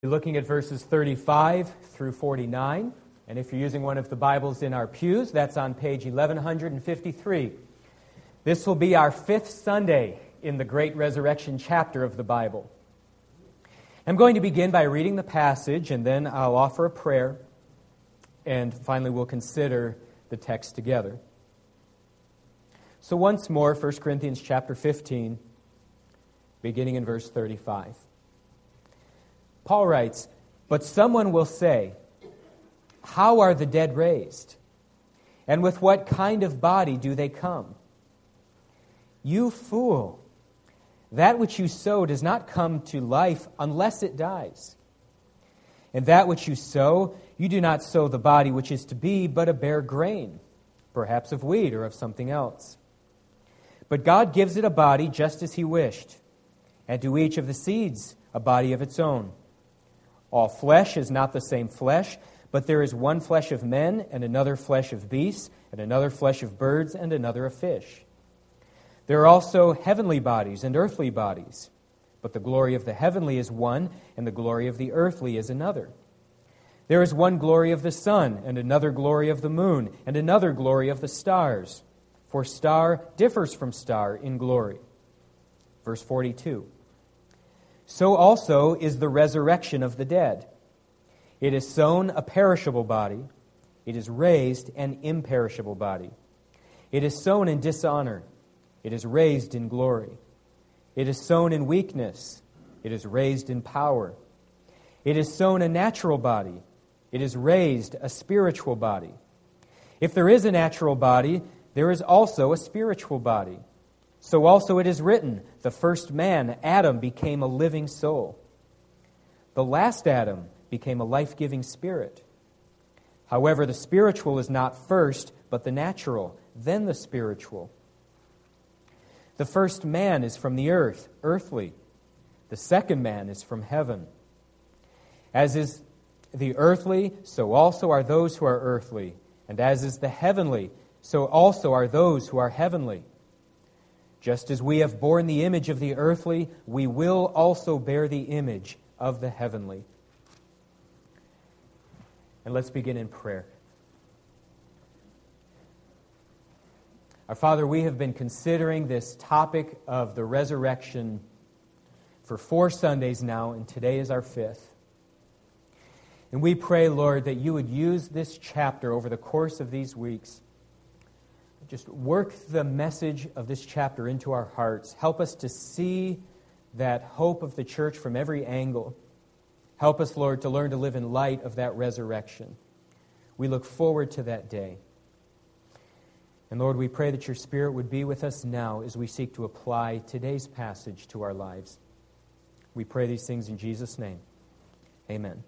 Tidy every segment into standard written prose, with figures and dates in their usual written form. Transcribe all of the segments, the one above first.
We're looking at verses 35 through 49. And if you're using one of the Bibles in our pews, that's on page 1153. This will be our fifth Sunday in the Great Resurrection chapter of the Bible. I'm going to begin by reading the passage, and then I'll offer a prayer, and finally we'll consider the text together. So once more, 1 Corinthians chapter 15, beginning in verse 35. Paul writes, "But someone will say, 'How are the dead raised? And with what kind of body do they come?' You fool! That which you sow does not come to life unless it dies. And that which you sow, you do not sow the body which is to be, but a bare grain, perhaps of wheat or of something else. But God gives it a body just as He wished, and to each of the seeds a body of its own. All flesh is not the same flesh, but there is one flesh of men, and another flesh of beasts, and another flesh of birds, and another of fish. There are also heavenly bodies and earthly bodies, but the glory of the heavenly is one, and the glory of the earthly is another. There is one glory of the sun, and another glory of the moon, and another glory of the stars, for star differs from star in glory." Verse 42. "So also is the resurrection of the dead. It is sown a perishable body, it is raised an imperishable body. It is sown in dishonor, it is raised in glory. It is sown in weakness, it is raised in power. It is sown a natural body, it is raised a spiritual body. If there is a natural body, there is also a spiritual body. So also it is written, the first man, Adam, became a living soul. The last Adam became a life-giving spirit. However, the spiritual is not first, but the natural, then the spiritual. The first man is from the earth, earthly. The second man is from heaven. As is the earthly, so also are those who are earthly. And as is the heavenly, so also are those who are heavenly. Just as we have borne the image of the earthly, we will also bear the image of the heavenly." And let's begin in prayer. Our Father, we have been considering this topic of the resurrection for 4 Sundays now, and today is our 5th. And we pray, Lord, that you would use this chapter over the course of these weeks. Just work the message of this chapter into our hearts. Help us to see that hope of the church from every angle. Help us, Lord, to learn to live in light of that resurrection. We look forward to that day. And Lord, we pray that your Spirit would be with us now as we seek to apply today's passage to our lives. We pray these things in Jesus' name. Amen.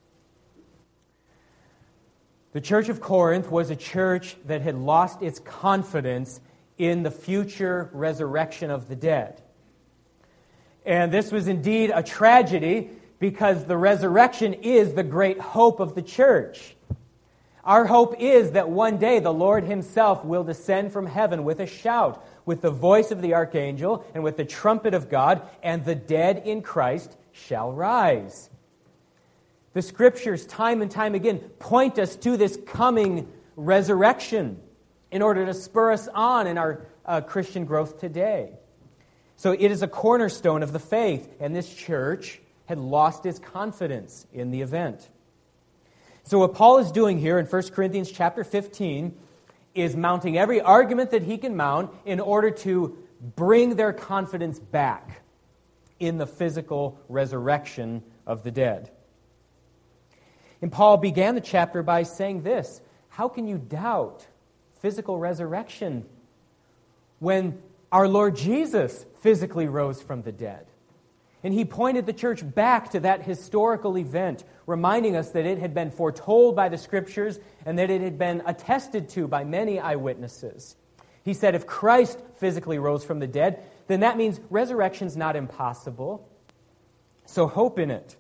The church of Corinth was a church that had lost its confidence in the future resurrection of the dead. And this was indeed a tragedy because the resurrection is the great hope of the church. Our hope is that one day the Lord Himself will descend from heaven with a shout, with the voice of the archangel, and with the trumpet of God, and the dead in Christ shall rise. The Scriptures, time and time again, point us to this coming resurrection in order to spur us on in our Christian growth today. So it is a cornerstone of the faith, and this church had lost its confidence in the event. So what Paul is doing here in 1 Corinthians chapter 15 is mounting every argument that he can mount in order to bring their confidence back in the physical resurrection of the dead. And Paul began the chapter by saying this: how can you doubt physical resurrection when our Lord Jesus physically rose from the dead? And he pointed the church back to that historical event, reminding us that it had been foretold by the Scriptures and that it had been attested to by many eyewitnesses. He said if Christ physically rose from the dead, then that means resurrection's not impossible. So hope in it.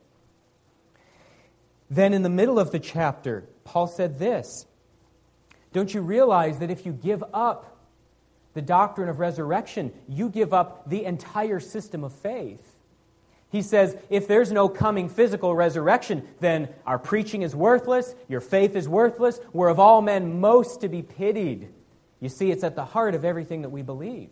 Then in the middle of the chapter, Paul said this: don't you realize that if you give up the doctrine of resurrection, you give up the entire system of faith? He says, if there's no coming physical resurrection, then our preaching is worthless, your faith is worthless, we're of all men most to be pitied. You see, it's at the heart of everything that we believe.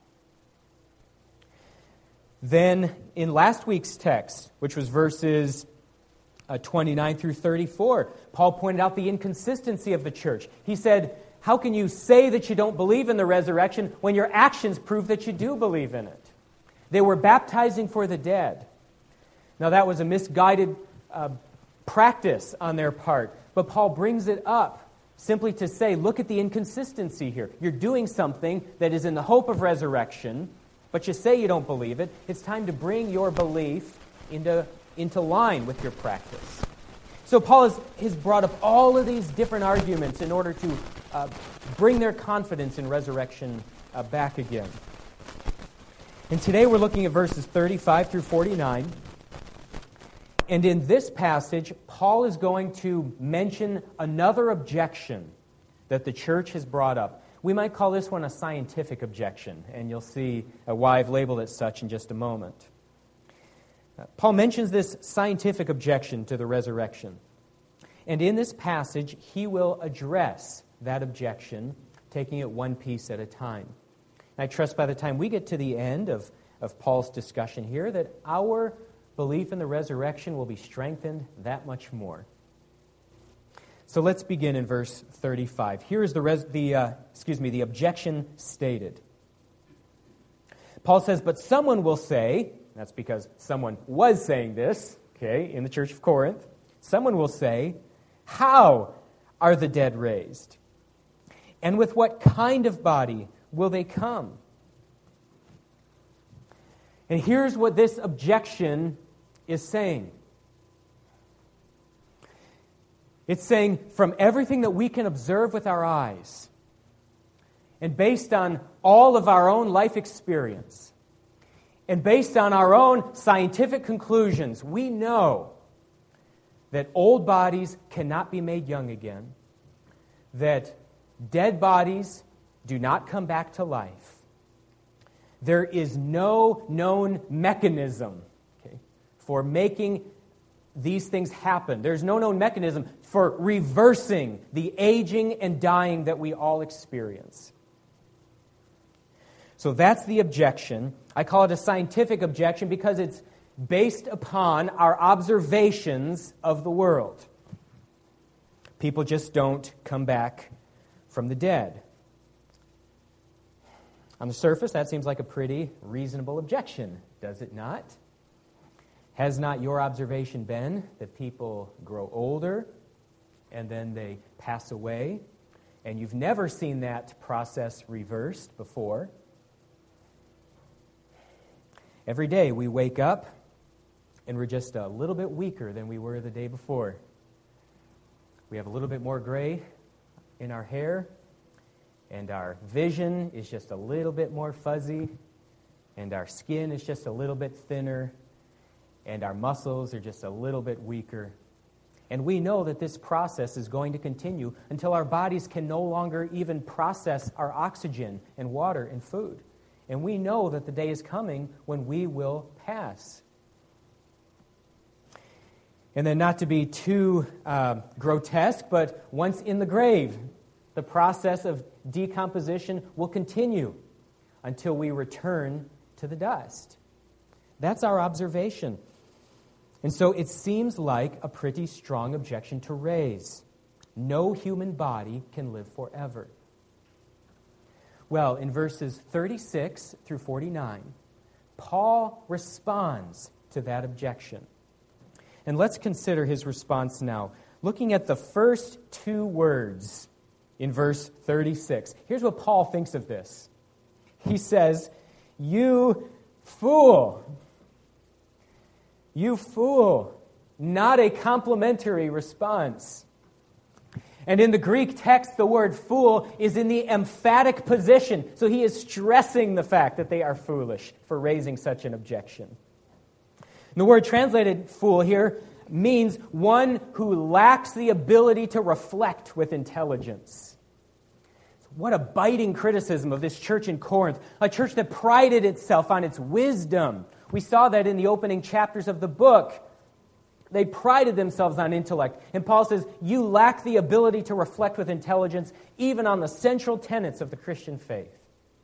Then, in last week's text, which was verses 29 through 34, Paul pointed out the inconsistency of the church. He said, how can you say that you don't believe in the resurrection when your actions prove that you do believe in it? They were baptizing for the dead. Now, that was a misguided practice on their part, but Paul brings it up simply to say, look at the inconsistency here. You're doing something that is in the hope of resurrection, but you say you don't believe it. It's time to bring your belief into line with your practice. So Paul has brought up all of these different arguments in order to bring their confidence in resurrection back again. And today we're looking at verses 35 through 49. And in this passage, Paul is going to mention another objection that the church has brought up. We might call this one a scientific objection, and you'll see why I've labeled it such in just a moment. Paul mentions this scientific objection to the resurrection. And in this passage, he will address that objection, taking it one piece at a time. And I trust by the time we get to the end of Paul's discussion here that our belief in the resurrection will be strengthened that much more. So let's begin in verse 35. Here is the objection stated. Paul says, but someone will say, that's because someone was saying this, in the church of Corinth, someone will say, how are the dead raised? And with what kind of body will they come? And here's what this objection is saying. It's saying, from everything that we can observe with our eyes, and based on all of our own life experience, and based on our own scientific conclusions, we know that old bodies cannot be made young again, that dead bodies do not come back to life. There is no known mechanism for making these things happen. There's no known mechanism for reversing the aging and dying that we all experience. So that's the objection. I call it a scientific objection because it's based upon our observations of the world. People just don't come back from the dead. On the surface, that seems like a pretty reasonable objection, does it not? Has not your observation been that people grow older and then they pass away, and you've never seen that process reversed before? Every day we wake up and we're just a little bit weaker than we were the day before. We have a little bit more gray in our hair, and our vision is just a little bit more fuzzy, and our skin is just a little bit thinner, and our muscles are just a little bit weaker. And we know that this process is going to continue until our bodies can no longer even process our oxygen and water and food. And we know that the day is coming when we will pass. And then, not to be too grotesque, but once in the grave, the process of decomposition will continue until we return to the dust. That's our observation. And so it seems like a pretty strong objection to raise. No human body can live forever. Well, in verses 36 through 49, Paul responds to that objection. And let's consider his response now, looking at the first two words in verse 36. Here's what Paul thinks of this. He says, "You fool." You fool. Not a complimentary response. And in the Greek text, the word fool is in the emphatic position. So he is stressing the fact that they are foolish for raising such an objection. And the word translated fool here means one who lacks the ability to reflect with intelligence. What a biting criticism of this church in Corinth, a church that prided itself on its wisdom. We saw that in the opening chapters of the book. They prided themselves on intellect. And Paul says, you lack the ability to reflect with intelligence even on the central tenets of the Christian faith.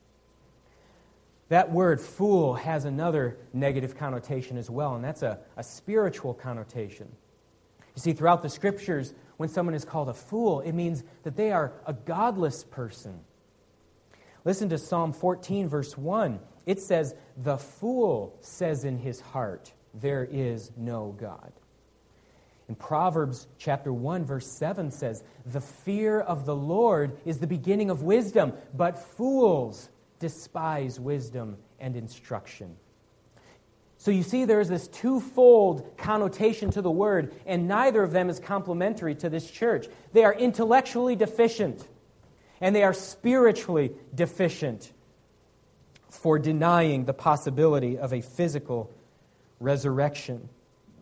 That word, fool, has another negative connotation as well, and that's a spiritual connotation. You see, throughout the Scriptures, when someone is called a fool, it means that they are a godless person. Listen to Psalm 14, verse 1. It says, the fool says in his heart, there is no God. In Proverbs chapter 1, verse 7 says, the fear of the Lord is the beginning of wisdom, but fools despise wisdom and instruction. So you see there's this twofold connotation to the word, and neither of them is complementary to this church. They are intellectually deficient, and they are spiritually deficient for denying the possibility of a physical resurrection.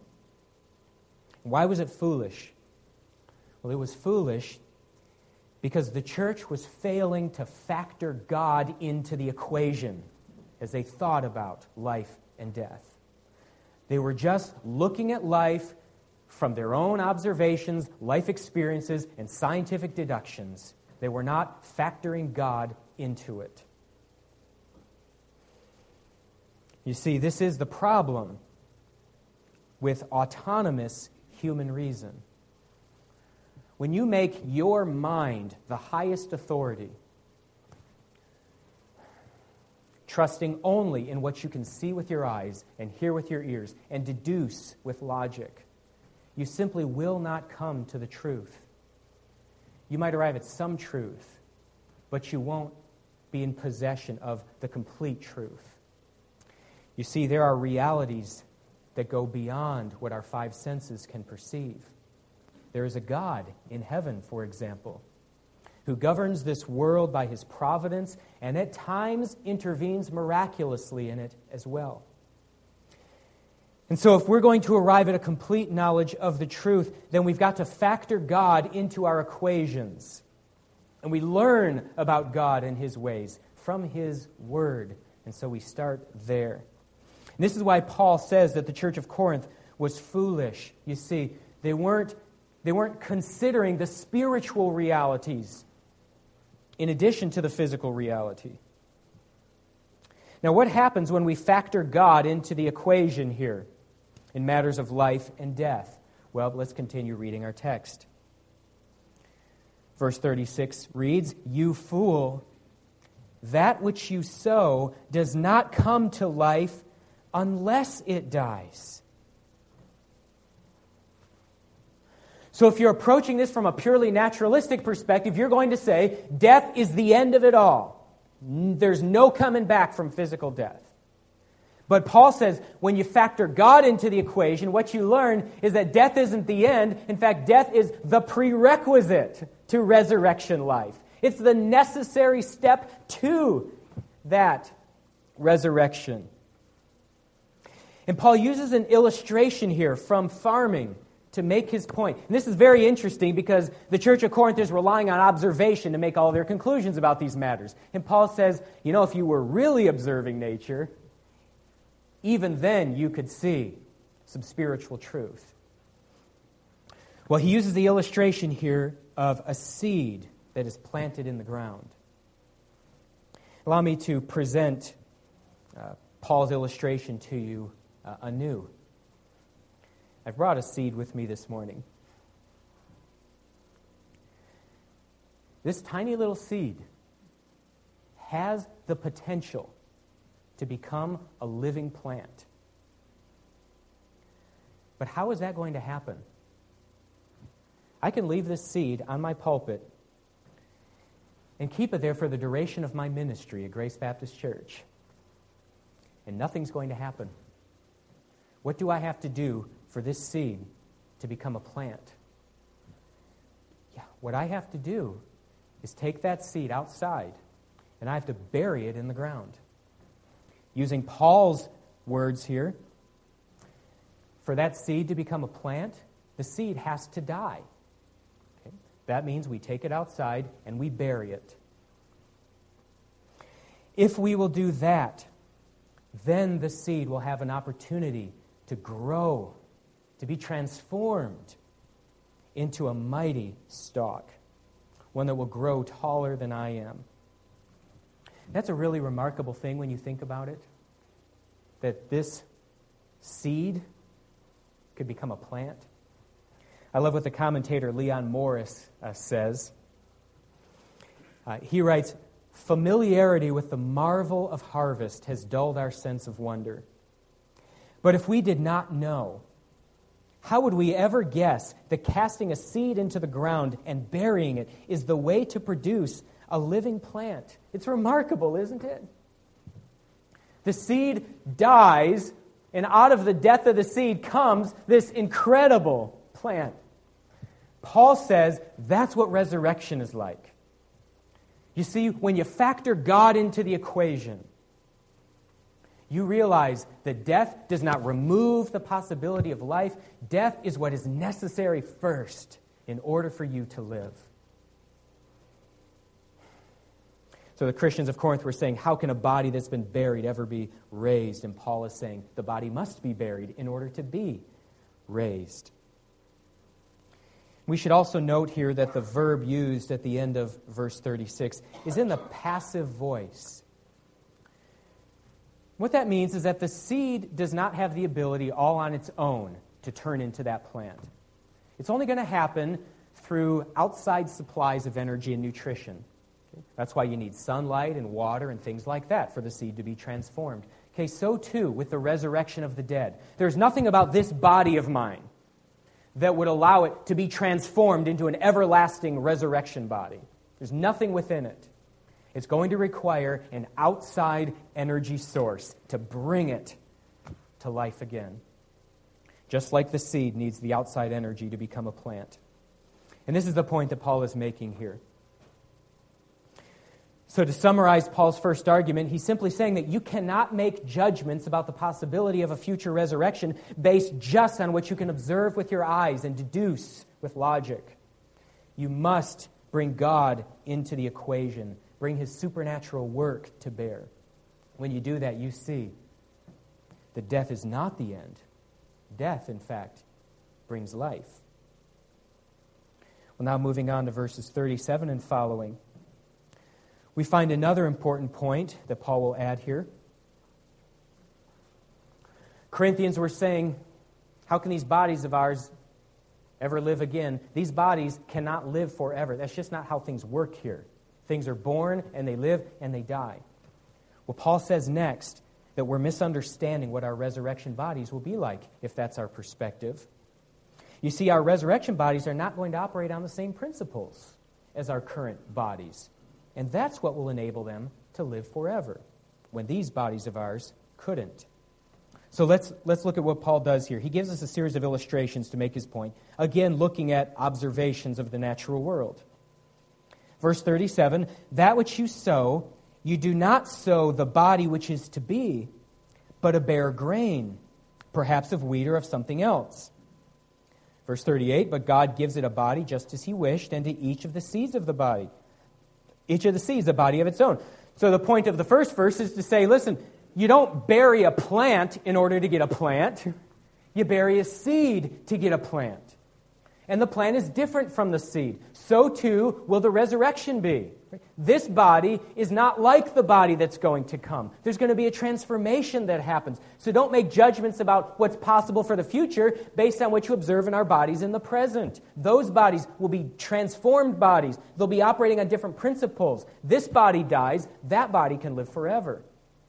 Why was it foolish? Well, it was foolish because the church was failing to factor God into the equation as they thought about life and death. They were just looking at life from their own observations, life experiences, and scientific deductions. They were not factoring God into it. You see, this is the problem with autonomous human reason. When you make your mind the highest authority, trusting only in what you can see with your eyes and hear with your ears and deduce with logic, you simply will not come to the truth. You might arrive at some truth, but you won't be in possession of the complete truth. You see, there are realities that go beyond what our five senses can perceive. There is a God in heaven, for example, who governs this world by his providence and at times intervenes miraculously in it as well. And so if we're going to arrive at a complete knowledge of the truth, then we've got to factor God into our equations. And we learn about God and his ways from his word. And so we start there. And this is why Paul says that the church of Corinth was foolish. You see, they weren't considering the spiritual realities in addition to the physical reality. Now, what happens when we factor God into the equation here in matters of life and death? Well, let's continue reading our text. Verse 36 reads, "You fool, that which you sow does not come to life unless it dies." So if you're approaching this from a purely naturalistic perspective, you're going to say, death is the end of it all. There's no coming back from physical death. But Paul says, when you factor God into the equation, what you learn is that death isn't the end. In fact, death is the prerequisite to resurrection life. It's the necessary step to that resurrection. And Paul uses an illustration here from farming to make his point. And this is very interesting because the church of Corinth is relying on observation to make all their conclusions about these matters. And Paul says, if you were really observing nature, even then you could see some spiritual truth. Well, he uses the illustration here of a seed that is planted in the ground. Allow me to present Paul's illustration to you anew. I've brought a seed with me this morning. This tiny little seed has the potential to become a living plant. But how is that going to happen? I can leave this seed on my pulpit and keep it there for the duration of my ministry at Grace Baptist Church, and nothing's going to happen. What do I have to do for this seed to become a plant? What I have to do is take that seed outside, and I have to bury it in the ground. Using Paul's words here, for that seed to become a plant, the seed has to die. Okay? That means we take it outside and we bury it. If we will do that, then the seed will have an opportunity to grow, to be transformed into a mighty stalk, one that will grow taller than I am. That's a really remarkable thing when you think about it, that this seed could become a plant. I love what the commentator Leon Morris says. He writes, "Familiarity with the marvel of harvest has dulled our sense of wonder. But if we did not know, how would we ever guess that casting a seed into the ground and burying it is the way to produce a living plant?" It's remarkable, isn't it? The seed dies, and out of the death of the seed comes this incredible plant. Paul says that's what resurrection is like. You see, when you factor God into the equation, you realize that death does not remove the possibility of life. Death is what is necessary first in order for you to live. So the Christians of Corinth were saying, how can a body that's been buried ever be raised? And Paul is saying, the body must be buried in order to be raised. We should also note here that the verb used at the end of verse 36 is in the passive voice. What that means is that the seed does not have the ability all on its own to turn into that plant. It's only going to happen through outside supplies of energy and nutrition. That's why you need sunlight and water and things like that for the seed to be transformed. Okay, so too with the resurrection of the dead. There's nothing about this body of mine that would allow it to be transformed into an everlasting resurrection body. There's nothing within it. It's going to require an outside energy source to bring it to life again. Just like the seed needs the outside energy to become a plant. And this is the point that Paul is making here. So to summarize Paul's first argument, he's simply saying that you cannot make judgments about the possibility of a future resurrection based just on what you can observe with your eyes and deduce with logic. You must bring God into the equation, bring His supernatural work to bear. When you do that, you see that death is not the end. Death, in fact, brings life. Well, now moving on to verses 37 and following. We find another important point that Paul will add here. Corinthians were saying, how can these bodies of ours ever live again? These bodies cannot live forever. That's just not how things work here. Things are born, and they live, and they die. Well, Paul says next that we're misunderstanding what our resurrection bodies will be like, if that's our perspective. You see, our resurrection bodies are not going to operate on the same principles as our current bodies. And that's what will enable them to live forever, when these bodies of ours couldn't. So let's look at what Paul does here. He gives us a series of illustrations to make his point, again looking at observations of the natural world. Verse 37, that which you sow, you do not sow the body which is to be, but a bare grain, perhaps of wheat or of something else. Verse 38, but God gives it a body just as He wished, and to each of the seeds of the body. Each of the seeds, a body of its own. So the point of the first verse is to say, listen, you don't bury a plant in order to get a plant. You bury a seed to get a plant. And the plant is different from the seed. So too will the resurrection be. This body is not like the body that's going to come. There's going to be a transformation that happens. So don't make judgments about what's possible for the future based on what you observe in our bodies in the present. Those bodies will be transformed bodies. They'll be operating on different principles. This body dies, that body can live forever.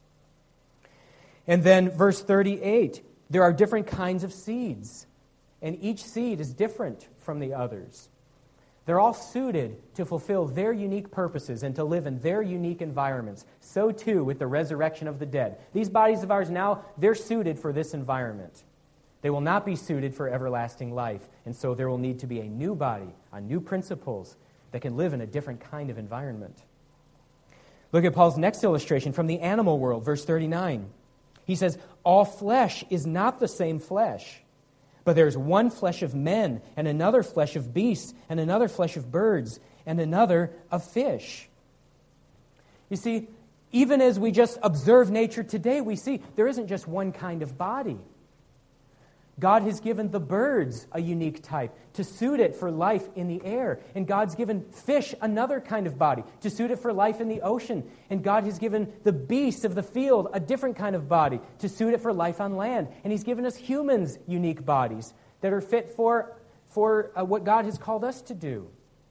And then verse 38, there are different kinds of seeds, and each seed is different from the others. They're all suited to fulfill their unique purposes and to live in their unique environments. So too with the resurrection of the dead. These bodies of ours now, they're suited for this environment. They will not be suited for everlasting life. And so there will need to be a new body on new principles that can live in a different kind of environment. Look at Paul's next illustration from the animal world, verse 39. He says, all flesh is not the same flesh. But there's one flesh of men, and another flesh of beasts, and another flesh of birds, and another of fish. You see, Even as we just observe nature today, we see there isn't just one kind of body. God has given the birds a unique type to suit it for life in the air. And God's given fish another kind of body to suit it for life in the ocean. And God has given the beasts of the field a different kind of body to suit it for life on land. And He's given us humans unique bodies that are fit for what God has called us to do.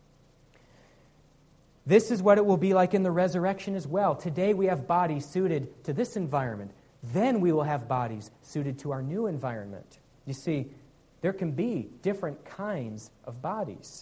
This is what it will be like in the resurrection as well. Today we have bodies suited to this environment. Then we will have bodies suited to our new environment. You see, there can be different kinds of bodies.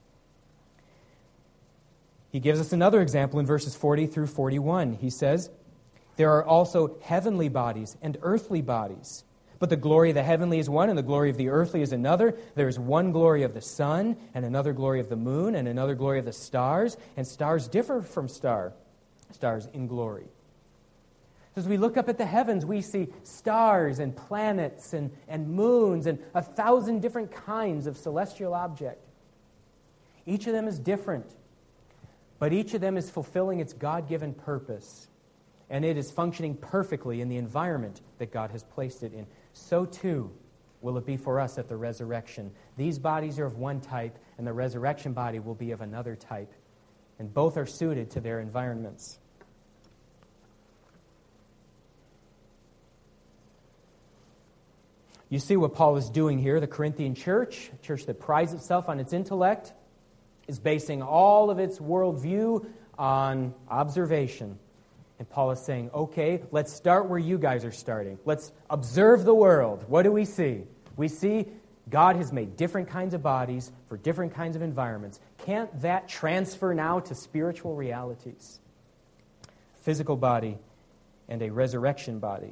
He gives us another example in verses 40 through 41. He says, there are also heavenly bodies and earthly bodies. But the glory of the heavenly is one, and the glory of the earthly is another. There is one glory of the sun, and another glory of the moon, and another glory of the stars. And stars differ from stars in glory. As we look up at the heavens, we see stars and planets and moons and 1,000 different kinds of celestial object. Each of them is different, but each of them is fulfilling its God-given purpose, and it is functioning perfectly in the environment that God has placed it in. So too will it be for us at the resurrection. These bodies are of one type, and the resurrection body will be of another type, and both are suited to their environments. You see what Paul is doing here. The Corinthian church, a church that prides itself on its intellect, is basing all of its worldview on observation. And Paul is saying, okay, let's start where you guys are starting. Let's observe the world. What do we see? We see God has made different kinds of bodies for different kinds of environments. Can't that transfer now to spiritual realities? A physical body and a resurrection body.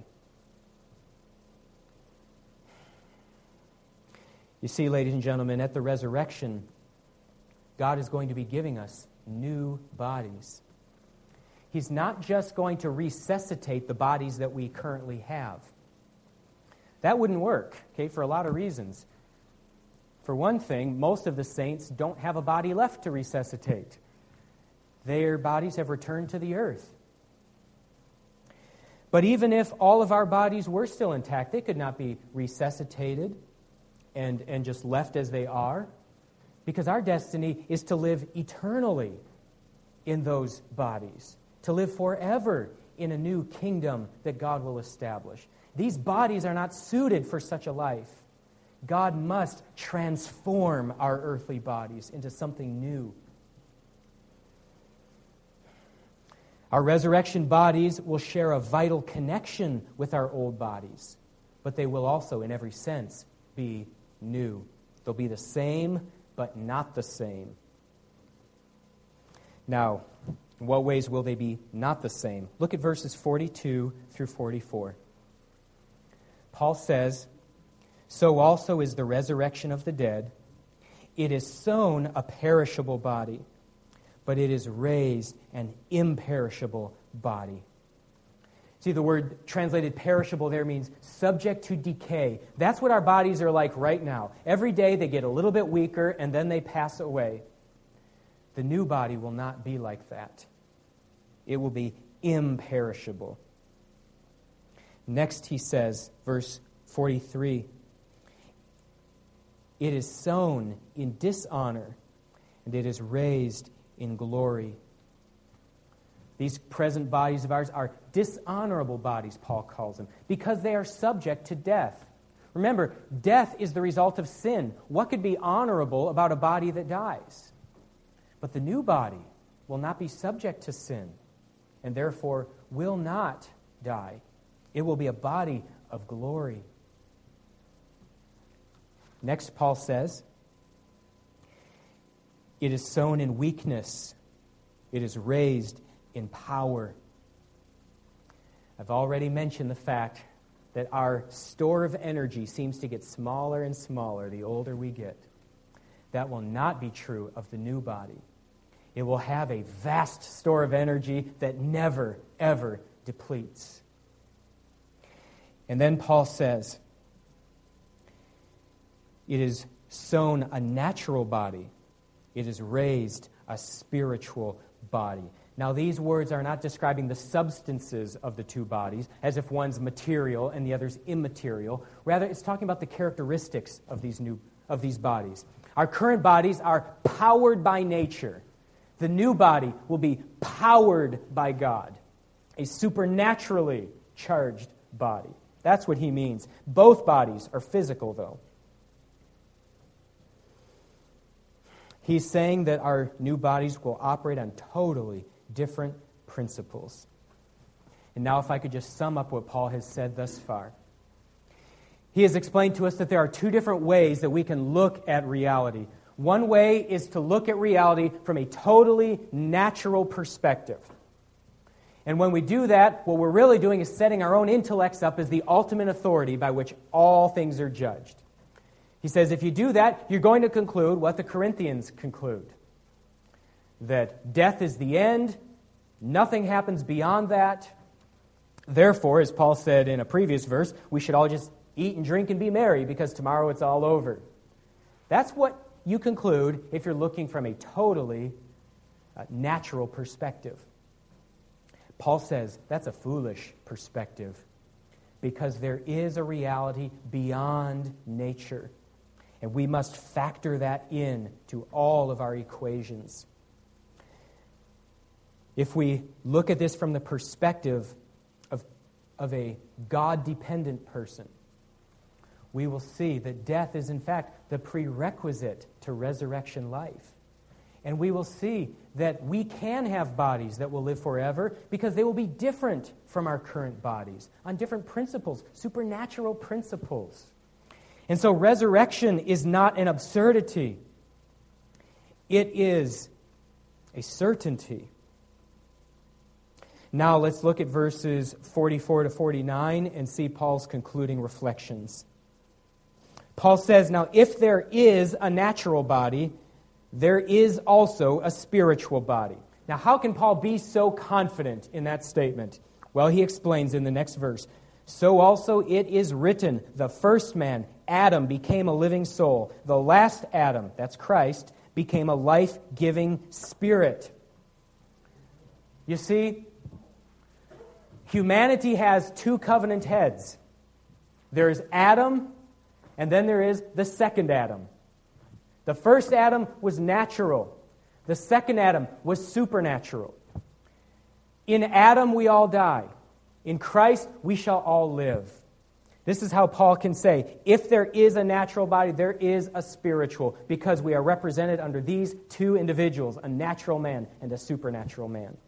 You see, ladies and gentlemen, at the resurrection, God is going to be giving us new bodies. He's not just going to resuscitate the bodies that we currently have. That wouldn't work, okay, for a lot of reasons. For one thing, most of the saints don't have a body left to resuscitate. Their bodies have returned to the earth. But even if all of our bodies were still intact, they could not be resuscitated and just left as they are, because our destiny is to live eternally in those bodies, to live forever in a new kingdom that God will establish. These bodies are not suited for such a life. God must transform our earthly bodies into something new. Our resurrection bodies will share a vital connection with our old bodies, but they will also, in every sense, be new. They'll be the same, but not the same. Now, in what ways will they be not the same? Look at verses 42 through 44. Paul says, so also is the resurrection of the dead. It is sown a perishable body, but it is raised an imperishable body. See, the word translated perishable there means subject to decay. That's what our bodies are like right now. Every day they get a little bit weaker and then they pass away. The new body will not be like that. It will be imperishable. Next he says, verse 43, it is sown in dishonor, and it is raised in glory. These present bodies of ours are dishonorable bodies, Paul calls them, because they are subject to death. Remember, death is the result of sin. What could be honorable about a body that dies? But the new body will not be subject to sin, and therefore will not die. It will be a body of glory. Next, Paul says, it is sown in weakness. It is raised in power. I've already mentioned the fact that our store of energy seems to get smaller and smaller the older we get. That will not be true of the new body. It will have a vast store of energy that never, ever depletes. And then Paul says, it is sown a natural body. It is raised a spiritual body. Now, these words are not describing the substances of the two bodies, as if one's material and the other's immaterial. Rather, it's talking about the characteristics of these bodies. Our current bodies are powered by nature. The new body will be powered by God, a supernaturally charged body. That's what he means. Both bodies are physical, though. He's saying that our new bodies will operate on totally different principles. And now if I could just sum up what Paul has said thus far. He has explained to us that there are two different ways that we can look at reality. One way is to look at reality from a totally natural perspective. And when we do that, what we're really doing is setting our own intellects up as the ultimate authority by which all things are judged. He says if you do that, you're going to conclude what the Corinthians conclude. That death is the end, nothing happens beyond that. Therefore, as Paul said in a previous verse, we should all just eat and drink and be merry because tomorrow it's all over. That's what you conclude if you're looking from a totally natural perspective. Paul says that's a foolish perspective because there is a reality beyond nature, and we must factor that in to all of our equations. If we look at this from the perspective of a God-dependent person, we will see that death is in fact the prerequisite to resurrection life. And we will see that we can have bodies that will live forever because they will be different from our current bodies on different principles, supernatural principles. And so resurrection is not an absurdity. It is a certainty. Now let's look at verses 44 to 49 and see Paul's concluding reflections. Paul says, now if there is a natural body, there is also a spiritual body. Now how can Paul be so confident in that statement? Well, he explains in the next verse. So also it is written, the first man, Adam, became a living soul. The last Adam, that's Christ, became a life-giving spirit. You see, humanity has two covenant heads. There's Adam, and then there is the second Adam. The first Adam was natural. The second Adam was supernatural. In Adam we all die. In Christ we shall all live. This is how Paul can say, if there is a natural body, there is a spiritual, because we are represented under these two individuals, a natural man and a supernatural man.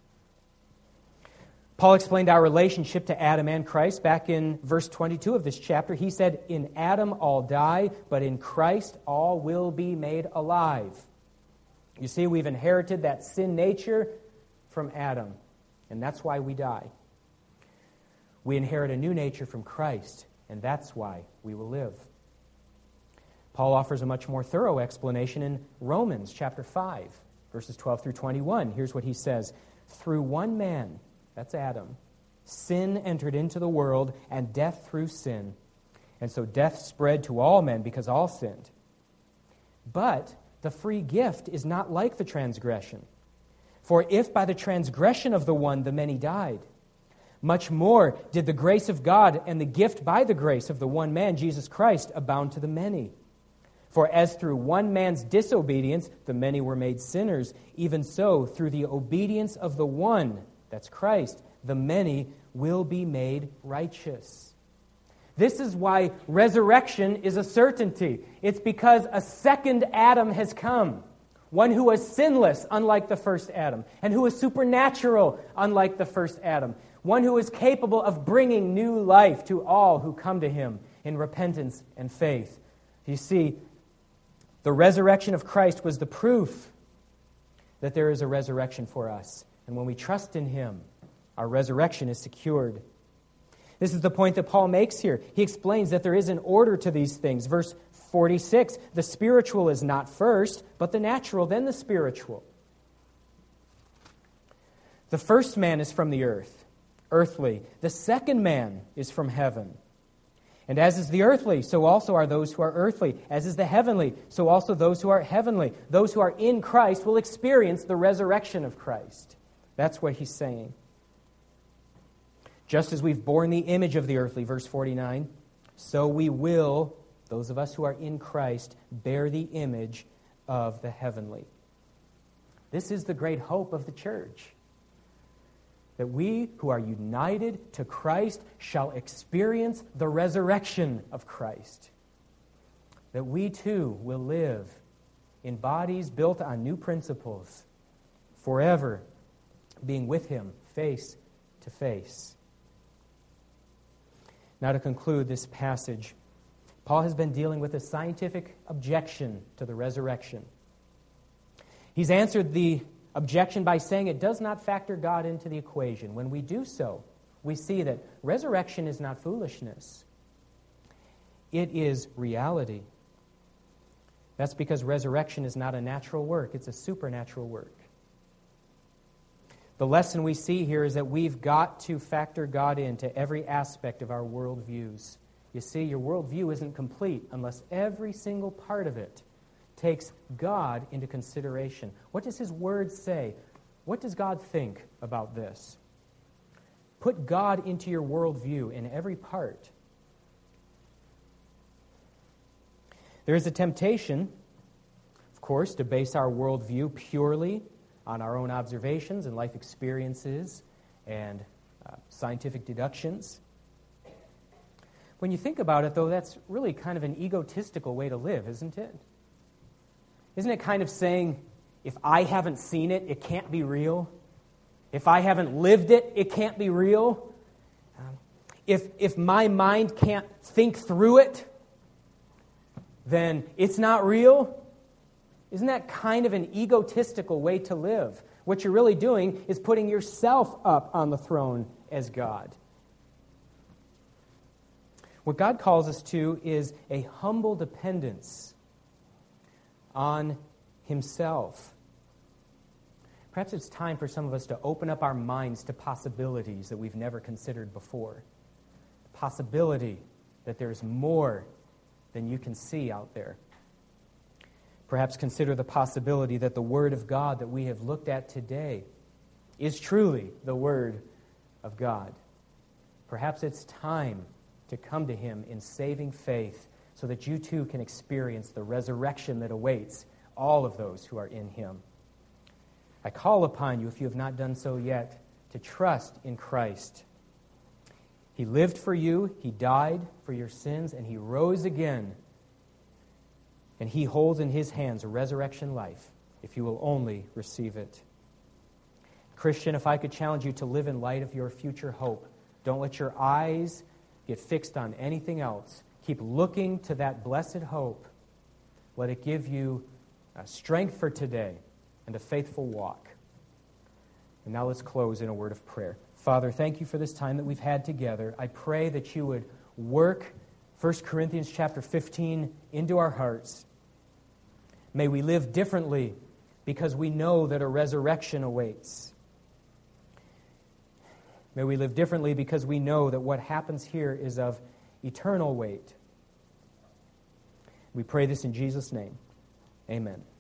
Paul explained our relationship to Adam and Christ back in verse 22 of this chapter. He said, in Adam all die, but in Christ all will be made alive. You see, we've inherited that sin nature from Adam, and that's why we die. We inherit a new nature from Christ, and that's why we will live. Paul offers a much more thorough explanation in Romans chapter 5, verses 12 through 21. Here's what he says. Through one man, that's Adam, sin entered into the world, and death through sin. And so death spread to all men because all sinned. But the free gift is not like the transgression. For if by the transgression of the one the many died, much more did the grace of God and the gift by the grace of the one man, Jesus Christ, abound to the many. For as through one man's disobedience the many were made sinners, even so through the obedience of the one, that's Christ, the many will be made righteous. This is why resurrection is a certainty. It's because a second Adam has come. One who was sinless, unlike the first Adam, and who is supernatural, unlike the first Adam. One who is capable of bringing new life to all who come to him in repentance and faith. You see, the resurrection of Christ was the proof that there is a resurrection for us. And when we trust in him, our resurrection is secured. This is the point that Paul makes here. He explains that there is an order to these things. Verse 46, the spiritual is not first, but the natural, then the spiritual. The first man is from the earth, earthly. The second man is from heaven. And as is the earthly, so also are those who are earthly. As is the heavenly, so also those who are heavenly. Those who are in Christ will experience the resurrection of Christ. That's what he's saying. Just as we've borne the image of the earthly, verse 49, so we will, those of us who are in Christ, bear the image of the heavenly. This is the great hope of the church, that we who are united to Christ shall experience the resurrection of Christ, that we too will live in bodies built on new principles, forever being with him face to face. Now, to conclude this passage, Paul has been dealing with a scientific objection to the resurrection. He's answered the objection by saying it does not factor God into the equation. When we do so, we see that resurrection is not foolishness. It is reality. That's because resurrection is not a natural work, it's a supernatural work. The lesson we see here is that we've got to factor God into every aspect of our worldviews. You see, your worldview isn't complete unless every single part of it takes God into consideration. What does his word say? What does God think about this? Put God into your worldview in every part. There is a temptation, of course, to base our worldview purely on our own observations and life experiences and scientific deductions. When you think about it, though, that's really kind of an egotistical way to live, isn't it? Isn't it kind of saying, if I haven't seen it, it can't be real? If I haven't lived it, it can't be real? If my mind can't think through it, then it's not real? Isn't that kind of an egotistical way to live? What you're really doing is putting yourself up on the throne as God. What God calls us to is a humble dependence on himself. Perhaps it's time for some of us to open up our minds to possibilities that we've never considered before. The possibility that there's more than you can see out there. Perhaps consider the possibility that the Word of God that we have looked at today is truly the Word of God. Perhaps it's time to come to him in saving faith so that you too can experience the resurrection that awaits all of those who are in him. I call upon you, if you have not done so yet, to trust in Christ. He lived for you, he died for your sins, and he rose again. And he holds in his hands a resurrection life, if you will only receive it. Christian, if I could challenge you to live in light of your future hope, don't let your eyes get fixed on anything else. Keep looking to that blessed hope. Let it give you strength for today and a faithful walk. And now let's close in a word of prayer. Father, thank you for this time that we've had together. I pray that you would work 1 Corinthians chapter 15 into our hearts. May we live differently because we know that a resurrection awaits. May we live differently because we know that what happens here is of eternal weight. We pray this in Jesus' name. Amen.